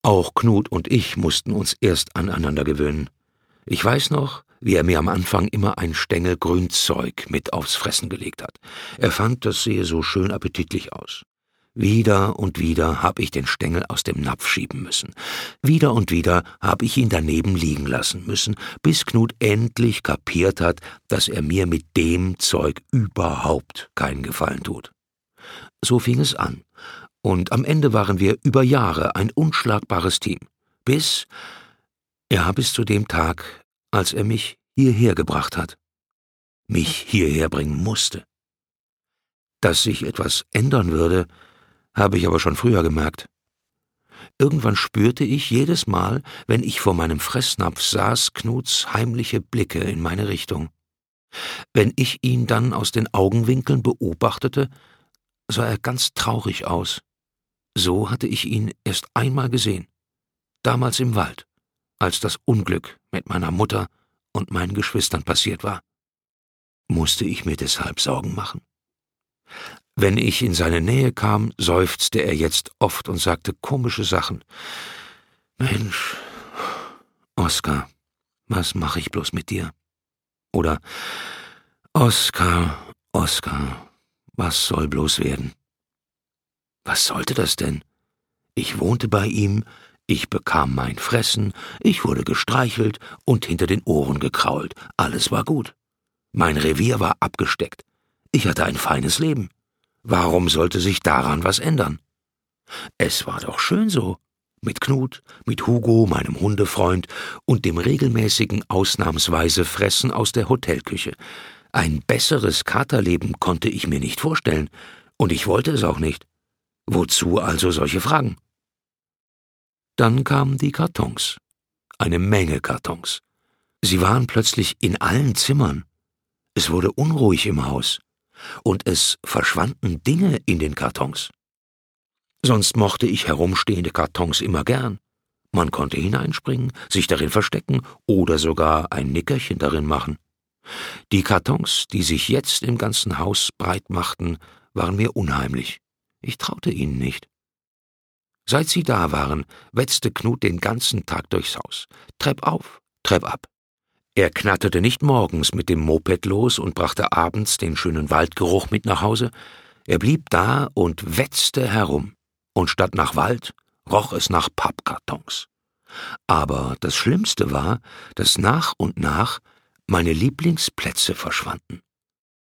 Auch Knut und ich mussten uns erst aneinander gewöhnen. Ich weiß noch, wie er mir am Anfang immer ein Stängel Grünzeug mit aufs Fressen gelegt hat. Er fand, das sehe so schön appetitlich aus. Wieder und wieder habe ich den Stängel aus dem Napf schieben müssen. Wieder und wieder habe ich ihn daneben liegen lassen müssen, bis Knut endlich kapiert hat, dass er mir mit dem Zeug überhaupt keinen Gefallen tut. So fing es an. Und am Ende waren wir über Jahre ein unschlagbares Team. Bis zu dem Tag, als er mich hierher gebracht hat. Mich hierher bringen musste. Dass sich etwas ändern würde, habe ich aber schon früher gemerkt. Irgendwann spürte ich jedes Mal, wenn ich vor meinem Fressnapf saß, Knuts heimliche Blicke in meine Richtung. Wenn ich ihn dann aus den Augenwinkeln beobachtete, sah er ganz traurig aus. So hatte ich ihn erst einmal gesehen, damals im Wald, als das Unglück mit meiner Mutter und meinen Geschwistern passiert war. Musste ich mir deshalb Sorgen machen? Wenn ich in seine Nähe kam, seufzte er jetzt oft und sagte komische Sachen. »Mensch, Oskar, was mache ich bloß mit dir?« Oder »Oskar, Oskar, was soll bloß werden?« Was sollte das denn? Ich wohnte bei ihm, ich bekam mein Fressen, ich wurde gestreichelt und hinter den Ohren gekrault. Alles war gut. Mein Revier war abgesteckt. Ich hatte ein feines Leben. Warum sollte sich daran was ändern? Es war doch schön so. Mit Knut, mit Hugo, meinem Hundefreund und dem regelmäßigen ausnahmsweise Fressen aus der Hotelküche. Ein besseres Katerleben konnte ich mir nicht vorstellen. Und ich wollte es auch nicht. Wozu also solche Fragen? Dann kamen die Kartons. Eine Menge Kartons. Sie waren plötzlich in allen Zimmern. Es wurde unruhig im Haus. Und es verschwanden Dinge in den Kartons. Sonst mochte ich herumstehende Kartons immer gern. Man konnte hineinspringen, sich darin verstecken oder sogar ein Nickerchen darin machen. Die Kartons, die sich jetzt im ganzen Haus breit machten, waren mir unheimlich. Ich traute ihnen nicht. Seit sie da waren, wetzte Knut den ganzen Tag durchs Haus. Trepp auf, Trepp ab. Er knatterte nicht morgens mit dem Moped los und brachte abends den schönen Waldgeruch mit nach Hause. Er blieb da und wetzte herum. Und statt nach Wald roch es nach Pappkartons. Aber das Schlimmste war, dass nach und nach meine Lieblingsplätze verschwanden.